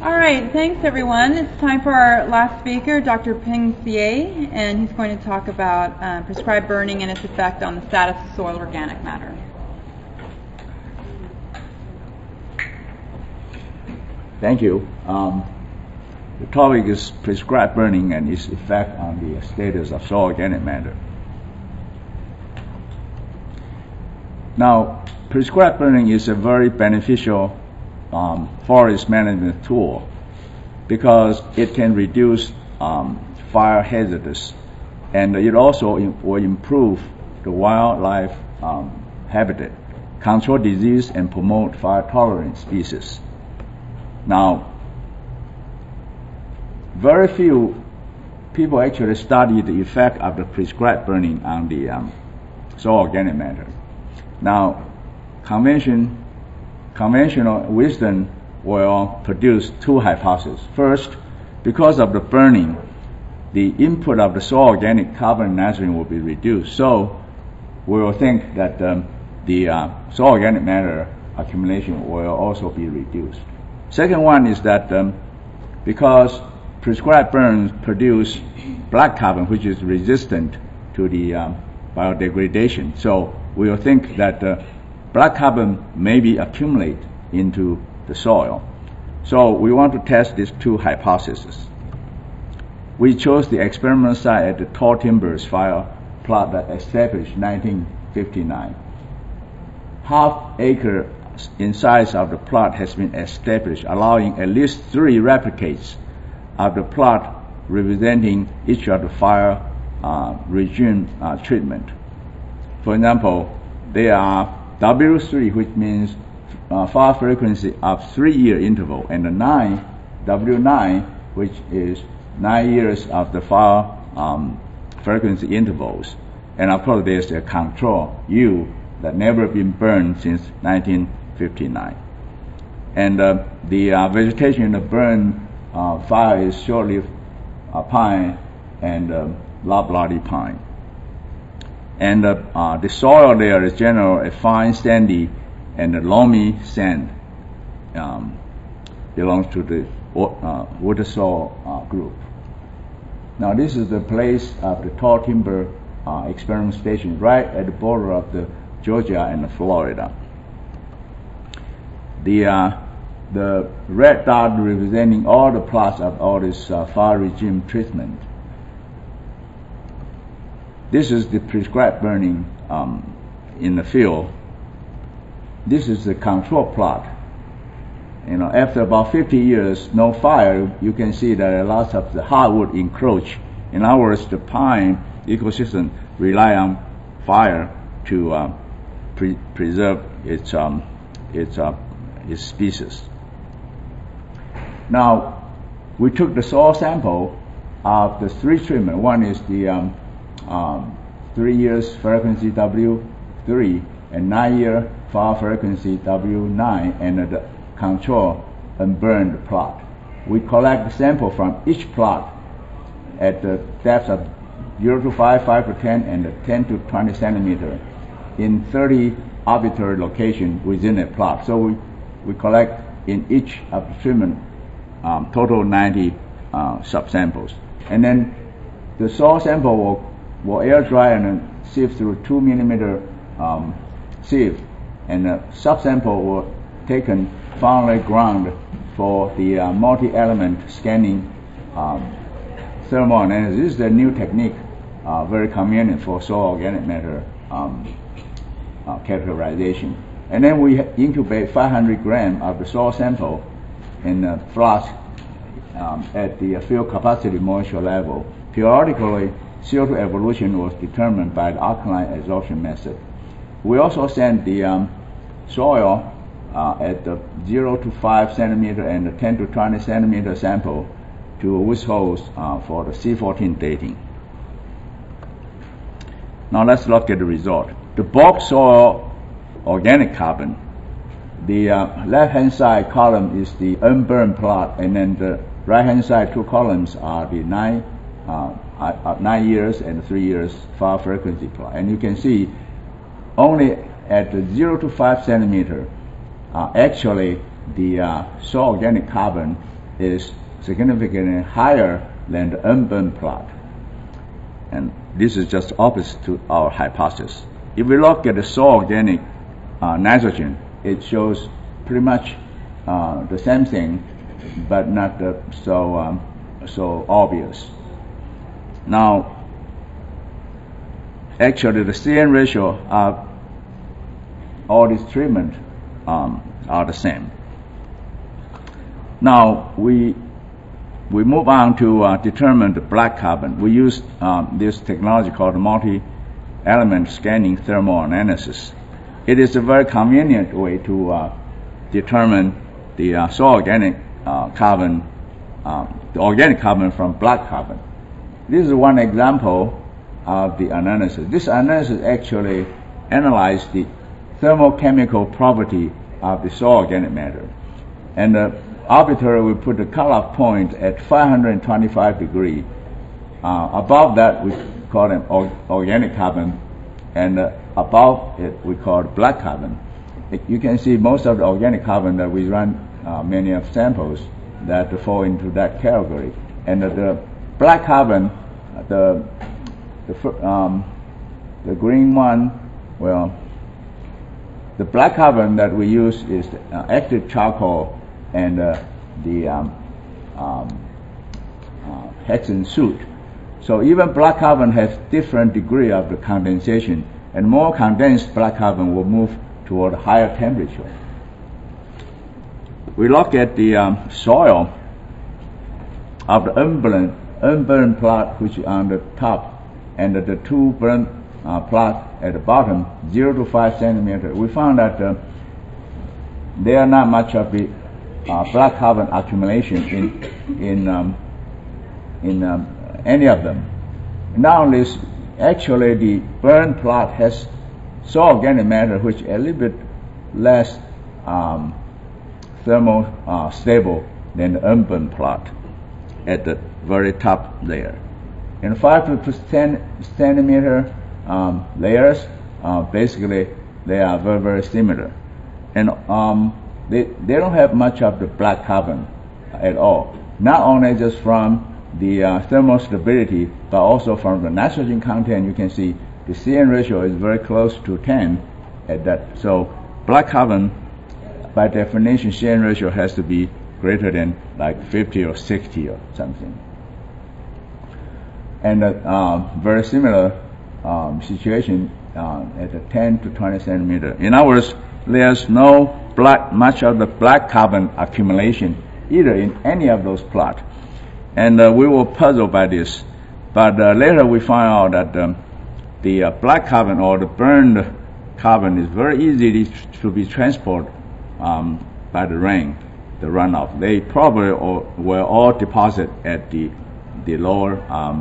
All right, thanks everyone. It's time for our last speaker, Dr. Ping Xie, and he's going to talk about prescribed burning and its effect on the status of soil organic matter. Thank you. The topic is prescribed burning and its effect on the status of soil organic matter. Now, prescribed burning is a very beneficial forest management tool because it can reduce fire hazards, and it also will improve the wildlife habitat, control disease, and promote fire-tolerant species. Now, very few people actually study the effect of the prescribed burning on the soil organic matter. Now, conventional wisdom will produce two hypotheses. First, because of the burning, the input of the soil organic carbon and nitrogen will be reduced. So we will think that the soil organic matter accumulation will also be reduced. Second one is that because prescribed burns produce black carbon, which is resistant to the biodegradation, so we will think that black carbon maybe accumulate into the soil. So we want to test these two hypotheses. We chose the experimental site at the Tall Timbers fire plot that established 1959. Half acre in size of the plot has been established, allowing at least 3 replicates of the plot representing each of the fire regime treatment. For example, there are W3, which means fire frequency of 3-year interval, and the W9, which is 9 years of the fire frequency intervals. And of course, there's a control U that never been burned since 1959. And the vegetation in the burn fire is short-lived pine and loblolly pine. And the soil there is generally a fine sandy and a loamy sand, belongs to the water soil group. Now this is the place of the Tall Timber experiment station, right at the border of the Georgia and Florida. The red dot representing all the plots of all this fire regime treatment. This is the prescribed burning in the field. This is the control plot. You know, after about 50 years, no fire, you can see that a lot of the hardwood encroach. In other words, the pine ecosystem rely on fire to preserve its species. Now, we took the soil sample of the 3 treatment. One is the 3 years frequency W3 and 9-year fire frequency W9, and the control and burned plot. We collect the sample from each plot at the depths of 0 to 5, 5 to 10, and 10 to 20 centimeter in 30 arbitrary locations within a plot. So we collect in each of the treatment total 90 subsamples. And then the soil sample will air dry and then sieve through 2 millimeter sieve, and the subsample will taken finely ground for the multi-element scanning thermal analysis. This is the new technique, very convenient for soil organic matter characterization. And then we incubate 500 grams of the soil sample in a flask at the field capacity moisture level. Periodically, CO2 evolution was determined by the alkaline adsorption method. We also send the soil at the 0 to 5 centimeter and the 10 to 20 centimeter sample to Woods-Hole for the C14 dating. Now let's look at the result. The bulk soil organic carbon, the left-hand side column is the unburned plot, and then the right-hand side 2 columns are the 9 years and 3 years fire frequency plot. And you can see only at the 0 to 5 centimeter, actually the soil organic carbon is significantly higher than the unburned plot. And this is just opposite to our hypothesis. If we look at the soil organic nitrogen, it shows pretty much the same thing, but not so obvious. Now, actually, the CN ratio of all these treatments are the same. Now, we move on to determine the black carbon. We use this technology called multi-element scanning thermal analysis. It is a very convenient way to determine the soil organic carbon, the organic carbon from black carbon. This is one example of the analysis. This analysis actually analyzed the thermochemical property of the soil organic matter. And arbitrarily we put the cutoff point at 525 degrees. Above that we call it organic carbon, and above it we call it black carbon. You can see most of the organic carbon that we run many of samples that fall into that category. And the black carbon, the green one, well, the black carbon that we use is active charcoal and the hexane soot. So even black carbon has different degree of the condensation, and more condensed black carbon will move toward a higher temperature. We look at the soil of the unburned plot, which is on the top, and the two burned plot at the bottom, 0 to 5 centimeters. We found that there are not much of the black carbon accumulation in any of them. Not only actually the burned plot has soil organic matter which is a little bit less thermal stable than the unburned plot at the very top layer. In 5 to 10 centimeter layers, basically they are very, very similar. And they don't have much of the black carbon at all. Not only just from the thermal stability, but also from the nitrogen content. You can see the CN ratio is very close to 10 at that. So black carbon, by definition, CN ratio has to be greater than like 50 or 60 or something. And very similar situation at the 10 to 20 centimeter. In other words, there's no much of the black carbon accumulation either in any of those plots. And we were puzzled by this. But later we found out that the black carbon or the burned carbon is very easy to be transported by the rain, the runoff. They probably were all deposited at the lower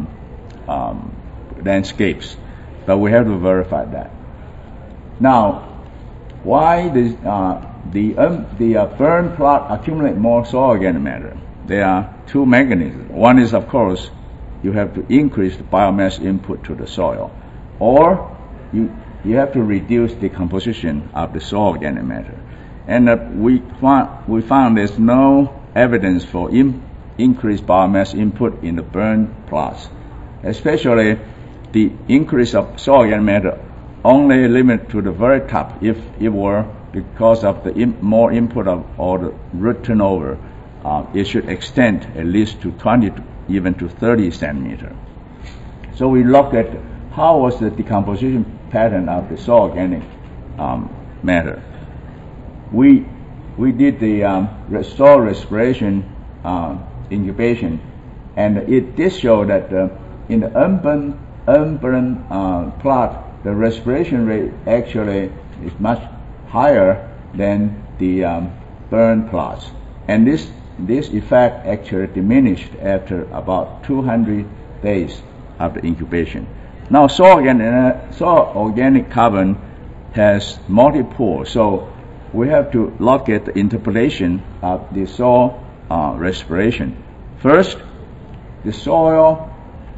landscapes. But we have to verify that. Now, why the burned plot accumulate more soil organic matter? There are two mechanisms. One is, of course, you have to increase the biomass input to the soil, or you have to reduce the composition of the soil organic matter. And we found there's no evidence for increased biomass input in the burned plots, especially the increase of soil organic matter only limit to the very top. If it were because of the more input or the root turnover, it should extend at least to 20 to even to 30 centimeters. So we looked at how was the decomposition pattern of the soil organic matter. We did the soil respiration incubation, and it did show that in the unburned plot, the respiration rate actually is much higher than the burned plots, and this effect actually diminished after about 200 days of the incubation. Now, soil organic carbon has multi-pores, so we have to look at the interpretation of the soil respiration. First, the soil.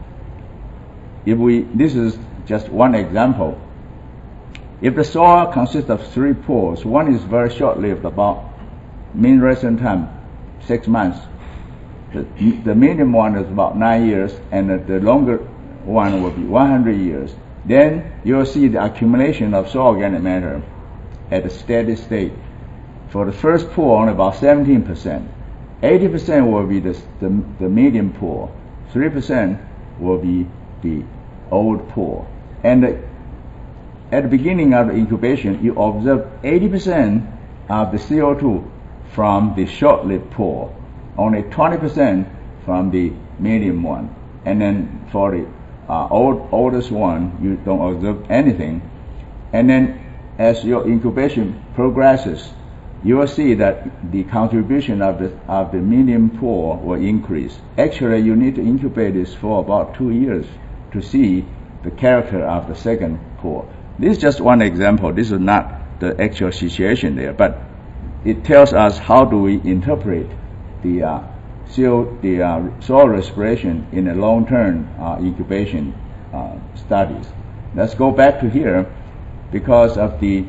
This is just one example. If the soil consists of 3 pores, one is very short-lived, about mean residence time 6 months, The medium one is about 9 years, and the longer one will be 100 years. Then you'll see the accumulation of soil organic matter at a steady state. For the first pool, only about 17%. 80% will be the medium pool. 3% will be the old pool. And at the beginning of the incubation, you observe 80% of the CO2 from the short-lived pool, only 20% from the medium one. And then for the oldest one, you don't observe anything. And then as your incubation progresses, you will see that the contribution of the medium pool will increase. Actually, you need to incubate this for about 2 years to see the character of the second pool. This is just one example. This is not the actual situation there, but it tells us how do we interpret the soil respiration in a long-term incubation studies. Let's go back to here. Because of the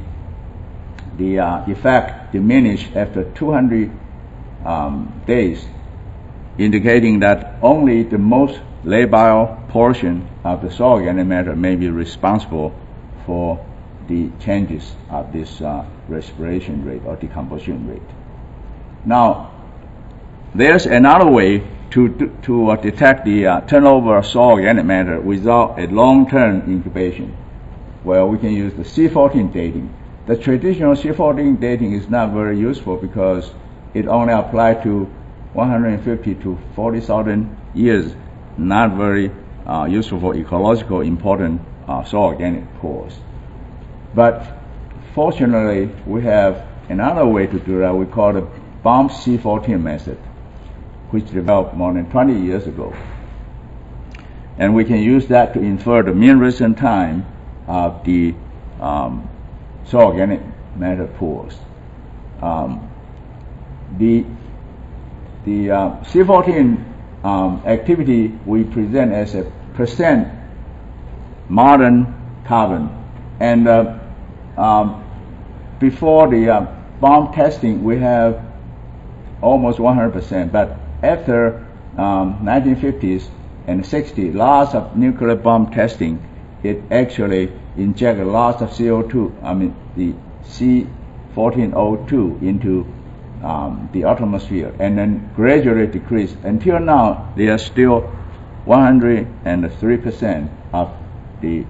effect diminished after 200 days, indicating that only the most labile portion of the soil organic matter may be responsible for the changes of this respiration rate or decomposition rate. Now, there's another way to detect the turnover of soil organic matter without a long-term incubation. Well, we can use the C14 dating. The traditional C14 dating is not very useful because it only applies to 150 to 40,000 years, not very useful for ecological important soil organic pools. But fortunately, we have another way to do that. We call the BOMP C14 method, which developed more than 20 years ago. And we can use that to infer the mean recent time of the soil organic matter pools. The C14 activity we present as a percent modern carbon, and before the bomb testing we have almost 100%, but after 1950s and 60s, lots of nuclear bomb testing, it actually injected lots of CO2, the C14O2 into the atmosphere, and then gradually decreased. Until now, they are still 103% of the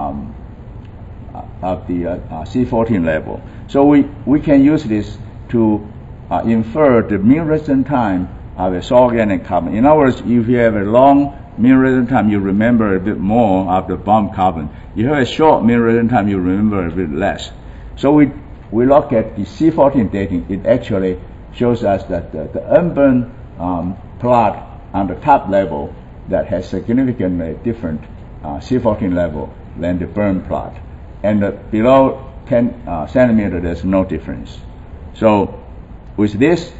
C14 level. So we can use this to infer the mean residence time of a soil organic carbon. In other words, if you have a long mean residence time, you remember a bit more of the bomb carbon. You have a short mean residence time, you remember a bit less. So we look at the C14 dating. It actually shows us that the unburned plot on the top level that has significantly different C14 level than the burn plot, and below 10 centimeter there's no difference. So with this,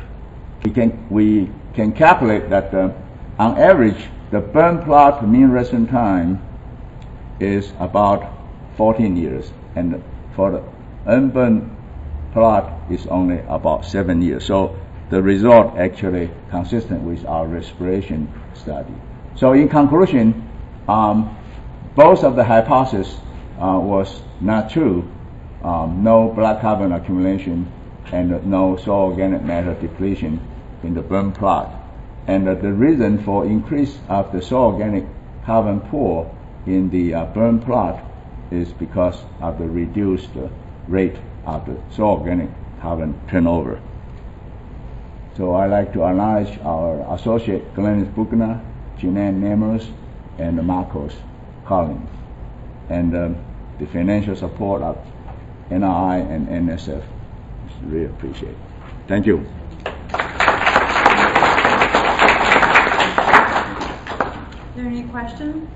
we can calculate that on average the burn plot mean residence time is about 14 years, and for the unburned plot is only about 7 years. So the result actually consistent with our respiration study. So in conclusion, both of the hypotheses was not true. No black carbon accumulation and no soil organic matter depletion in the burn plot. And the reason for increase of the soil organic carbon pool in the burn plot is because of the reduced rate of the soil organic carbon turnover. So I'd like to acknowledge our associate Glennis Buchner, Jeanette Nemers, and Marcos Collins, and the financial support of NRI and NSF. Really appreciate it. Thank you. Are there any questions?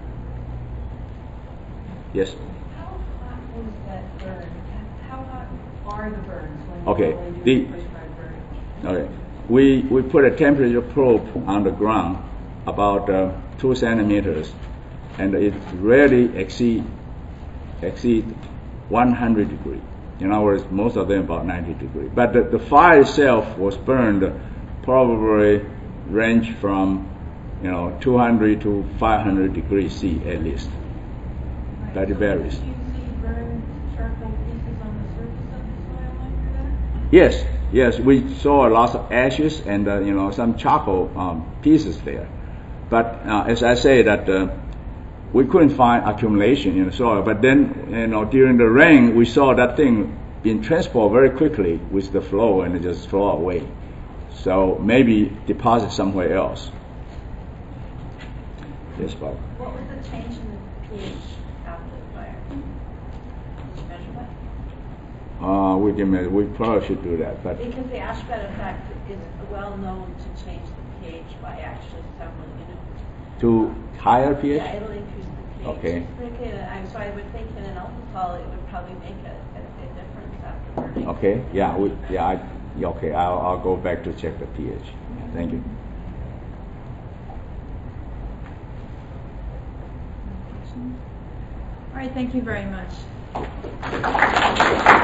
Yes. How hot is that burn? How hot are the burns when Okay. you do prescribed burning? Okay. We put a temperature probe on the ground about 2 centimeters, and it rarely exceed 100 degrees. In other words, most of them about 90 degrees. But the fire itself was burned probably range from 200 to 500 degrees C at least. That varies. Do you see burned charcoal pieces on the surface of the soil after that? Yes, we saw lots of ashes and some charcoal pieces there. But as I say that we couldn't find accumulation in the soil. But then during the rain we saw that thing being transported very quickly with the flow and it just flow away. So maybe deposit somewhere else. Yes, Bob. What was the change in the pH after the fire? Did you measure that? We can measure. We probably should do that, but Because the ash bed effect is well known to change the pH by actually several units. to higher pH. Yeah, it'll increase the pH. Okay. So I would think in an alcohol it would probably make a difference after burning. Okay. Yeah. Okay. I'll go back to check the pH. Thank you. All right, thank you very much.